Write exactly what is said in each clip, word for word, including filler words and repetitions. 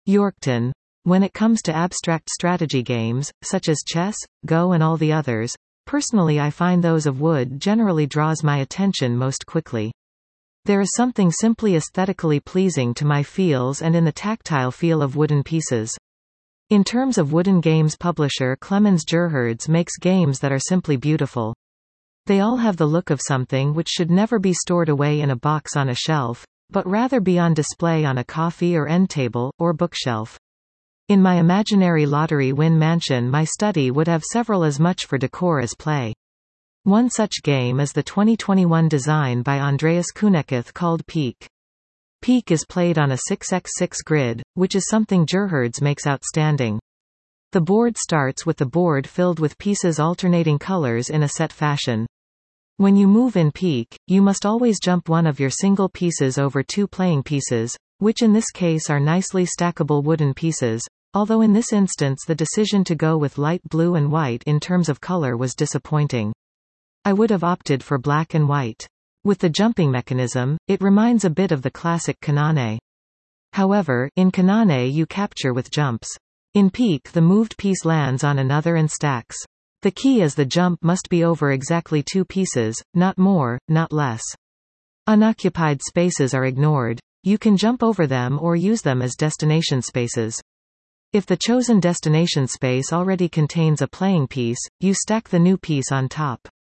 Yorkton. When it comes to abstract strategy games, such as chess, Go and all the others, personally I find those of wood generally draws my attention most quickly. There is something simply aesthetically pleasing to my feels and in the tactile feel of wooden pieces. In terms of wooden games, publisher Clemens Gerhards makes games that are simply beautiful. They all have the look of something which should never be stored away in a box on a shelf, but rather be on display on a coffee or end table, or bookshelf. In my imaginary lottery win mansion, my study would have several as much for decor as play. One such game is the twenty twenty-one design by Andreas Kuneketh called Peak. Peak is played on a six by six grid, which is something Gerhards makes outstanding. The board starts with the board filled with pieces alternating colors in a set fashion. When you move in Peak, you must always jump one of your single pieces over two playing pieces, which in this case are nicely stackable wooden pieces, although in this instance the decision to go with light blue and white in terms of color was disappointing. I would have opted for black and white. With the jumping mechanism, it reminds a bit of the classic Kanane. However, in Kanane you capture with jumps. In Peak the moved piece lands on another and stacks. The key is the jump must be over exactly two pieces, not more, not less. Unoccupied spaces are ignored. You can jump over them or use them as destination spaces. If the chosen destination space already contains a playing piece, you stack the new piece on top.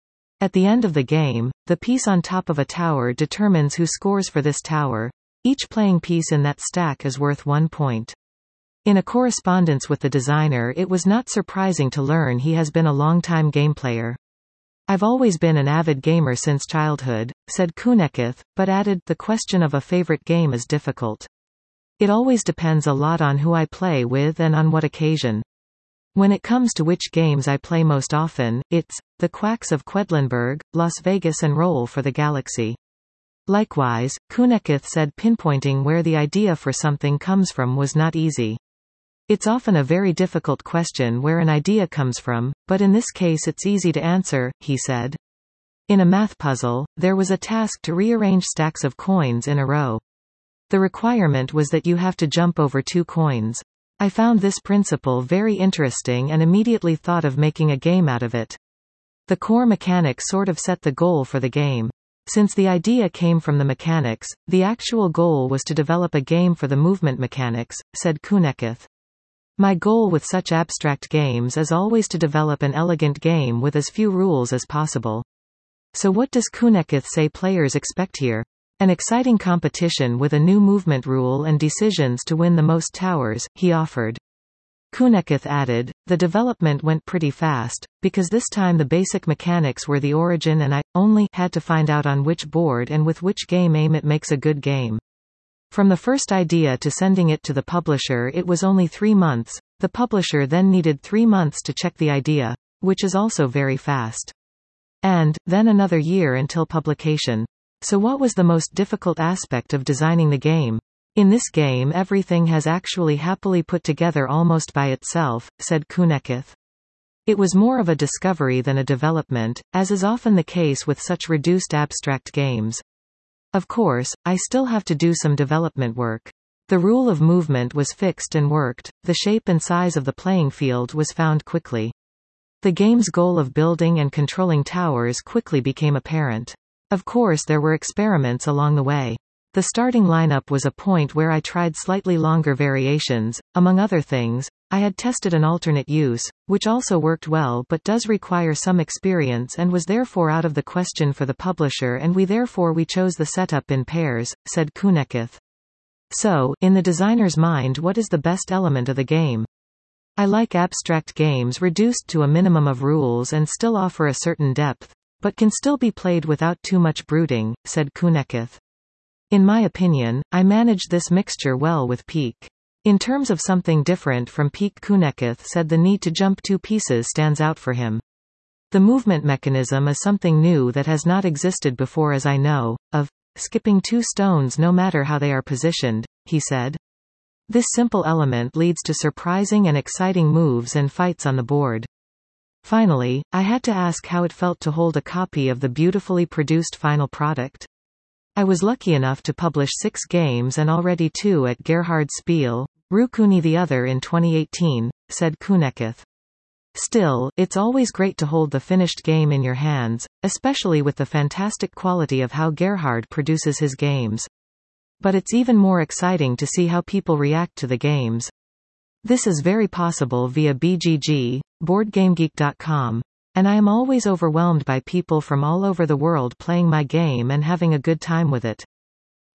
At the end of the game, the piece on top of a tower determines who scores for this tower. Each playing piece in that stack is worth one point. In a correspondence with the designer, it was not surprising to learn he has been a long-time game player. I've always been an avid gamer since childhood, said Kuneketh, but added, the question of a favorite game is difficult. It always depends a lot on who I play with and on what occasion. When it comes to which games I play most often, it's The Quacks of Quedlinburg, Las Vegas and Roll for the Galaxy. Likewise, Kuneketh said pinpointing where the idea for something comes from was not easy. It's often a very difficult question where an idea comes from, but in this case it's easy to answer, he said. In a math puzzle, there was a task to rearrange stacks of coins in a row. The requirement was that you have to jump over two coins. I found this principle very interesting and immediately thought of making a game out of it. The core mechanics sort of set the goal for the game. Since the idea came from the mechanics, the actual goal was to develop a game for the movement mechanics, said Kuneketh. My goal with such abstract games is always to develop an elegant game with as few rules as possible. So what does Kuneketh say players expect here? An exciting competition with a new movement rule and decisions to win the most towers, he offered. Kuneketh added, the development went pretty fast, because this time the basic mechanics were the origin and I, only, had to find out on which board and with which game aim it makes a good game. From the first idea to sending it to the publisher it was only three months, the publisher then needed three months to check the idea, which is also very fast. And, then another year until publication. So what was the most difficult aspect of designing the game? In this game everything has actually happily put together almost by itself, said Kuneketh. It was more of a discovery than a development, as is often the case with such reduced abstract games. Of course, I still have to do some development work. The rule of movement was fixed and worked, the shape and size of the playing field was found quickly. The game's goal of building and controlling towers quickly became apparent. Of course there were experiments along the way. The starting lineup was a point where I tried slightly longer variations. Among other things, I had tested an alternate use, which also worked well but does require some experience and was therefore out of the question for the publisher and we therefore we chose the setup in pairs, said Kuneketh. So, in the designer's mind, what is the best element of the game? I like abstract games reduced to a minimum of rules and still offer a certain depth, but can still be played without too much brooding, said Kuneketh. In my opinion, I managed this mixture well with Peak. In terms of something different from Peak, Kuneketh said the need to jump two pieces stands out for him. The movement mechanism is something new that has not existed before as I know of, skipping two stones no matter how they are positioned, he said. This simple element leads to surprising and exciting moves and fights on the board. Finally, I had to ask how it felt to hold a copy of the beautifully produced final product. I was lucky enough to publish six games and already two at Gerhard Spiel, Rukuni the other in twenty eighteen, said Kunekith. Still, it's always great to hold the finished game in your hands, especially with the fantastic quality of how Gerhard produces his games. But it's even more exciting to see how people react to the games. This is very possible via B G G, board game geek dot com. And I am always overwhelmed by people from all over the world playing my game and having a good time with it.